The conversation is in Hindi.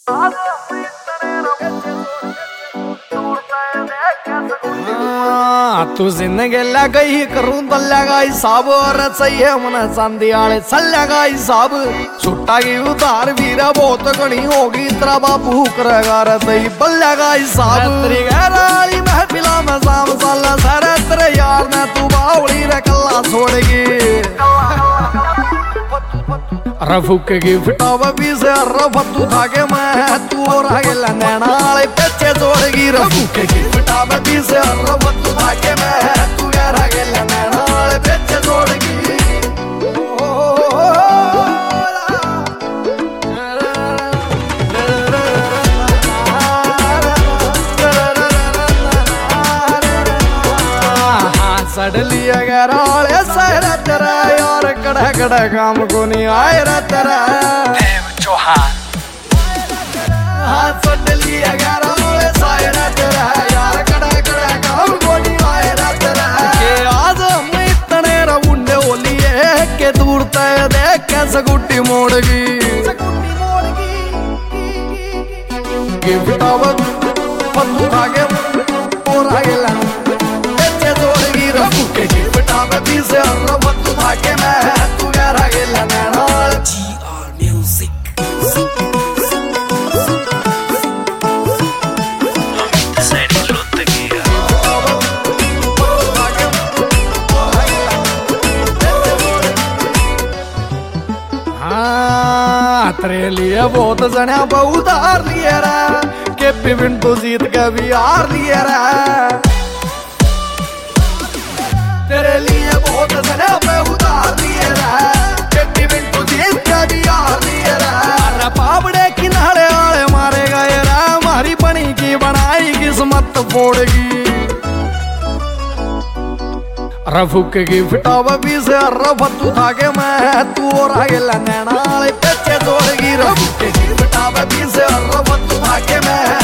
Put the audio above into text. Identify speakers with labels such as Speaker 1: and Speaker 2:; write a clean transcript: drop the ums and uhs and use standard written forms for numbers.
Speaker 1: तू जिंदगीला गई करून दल्ल्यागा हिसाब और सही मन चांदी आले चल्ल्यागा हिसाब छुट्टा की उतार वीरा बहुत घनी होगी तेरा बापू करेगा रे दही बल्ल्यागा हिसाब तेरी गहराली महफिला में शाम साला सारे तेरे यार ने तू बावली रे कल्ला छोड़गी रफुकेगी फिटावा भी से रफतू था के मैं तू और आगे नैना वाले पीछे जोड़गी रफुकेगी फिटावा भी से रफतू था के मैं तू यार आगे नैना वाले पीछे जोड़गी सडली अगराले सहरा तेरा यार कड़ा कड़ा काम को नहीं आए रा तेरा चौहान सडली अगराले सहरा तेरा यार कड़ा कड़ा काम को नहीं आए रा तेरा के आज हम इतने रबुंडे होलिए के दूर तय देख कैसे गुट्टी मोड़गी गिफ्ट आवत पत्तू खागे और आगे ला से रफतू था के मैं तू यार आगे नैना GR Music तेरे लिए बहुत जने बहुत हार लिए रा के पिविन तो जीत के भी हार लिए रा तेरे लिए बहुत जने बहुत हार लिए रा के पिविन तो जीत के भी हार लिए रा अरे पावड़े किनारे आले मारे गए रा हमारी बनी की बनाई किस्मत फोड़गी रफुकेगी फिटावा भी से रफतू था के मैं तू और आगे नैना वाले पीछे जोड़गी रफुकेगी फिटावा भी से रफतू था के मैं